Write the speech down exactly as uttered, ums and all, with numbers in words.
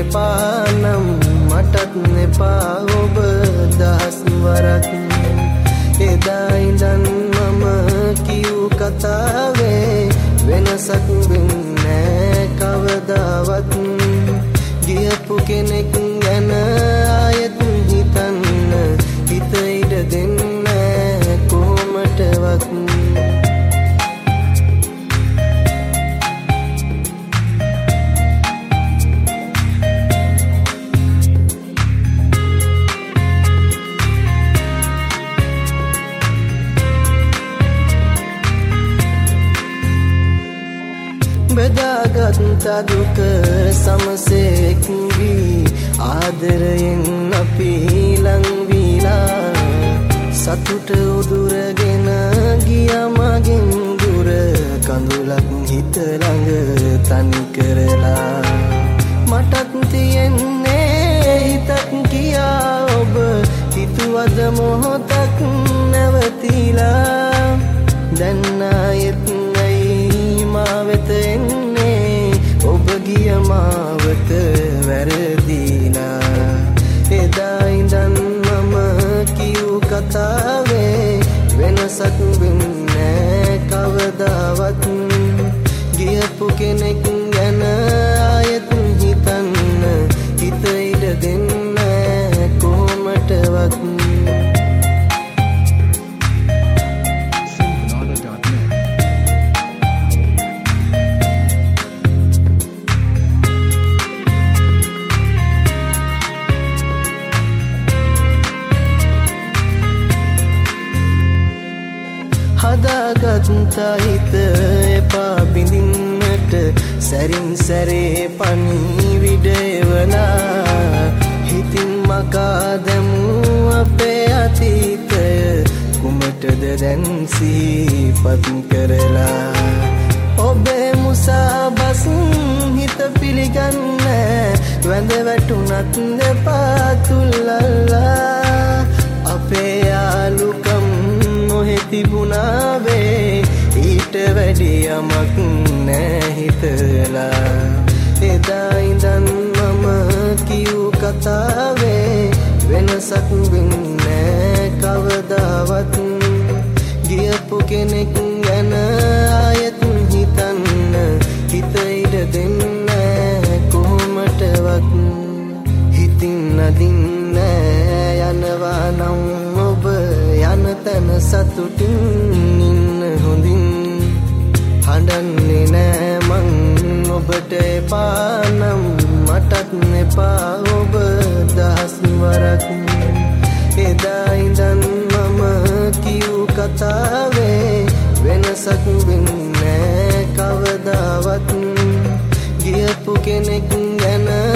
එපා නම් මටත් එපා ඔබ දහස් වරක්. එදා ඉඳන් මම කියූ කතාවේ වෙනසක් වෙන්නේ කවදාවත්. ගියපු කෙනෙක් ගැන ආයෙත් හිතන්න හිත ඉඩ දෙන්නේ කොහොමටවත්. බෙදාගත් දුක සමසෙක් වී ආදරයෙන් අපි ලං වීලා සතුට උදුරගෙන ගියා මගෙන් දුර කඳුලක් හිත ළඟ තනි කරලා. මටත් තියෙන්නේ හිතක් කියා ඔබ හිතුවද මොහොතක් නැවතිලා. දැන් ආයෙත් මා වෙත එන්නේ ඔබ ගිය මාවත වැරදීලා. එදා ඉඳන් මම කියූ කතාවේ වෙනසක් වෙන්නේ කවදාවත්. ගියපු කෙනෙක් ගැන ආයෙත් හිතන්න හිත ඉඩ දෙන්නේ කොහොමටවත්. හදාගත් හිත එපා බිඳින්නට සැරින් සැරේ පණිවිඩයවලා. හිතින් මකා දැමූ අපේ අතීතය කුමටද දැන් සිහිපත් කරලා. ඔබේ මුසාබස් හිත පිළිගන්නේ වැඳ වැටුනත් දෙපා තුල්ලල්ලා. අපේ යාළුකම් නොහෙ තිබුණාවේ ඊට වැඩි යමක් නෑ හිතලා. එදා ඉඳන් මම කියූ කතාවේ වෙනසක් වෙන්නේ කවදාවත්. ගියපු කෙනෙක් ගැන ආයෙත් හිතන්න හිත ඉඩ දෙන්නේ කොහොමටවත්. හිතින් නදින්නේ යනවා නම් ඔබ යන තැන සතුටින් ඉන්න හොඳින්. හඬන්නේ නෑ මං ඔබට එපා නම් මටත් එපා ඔබ දහස් වරක්. එදා ඉඳන් මම කියූ කතාවේ වෙනසක් වෙන්නේ කවදාවත්. ගියපු කෙනෙක් ගැන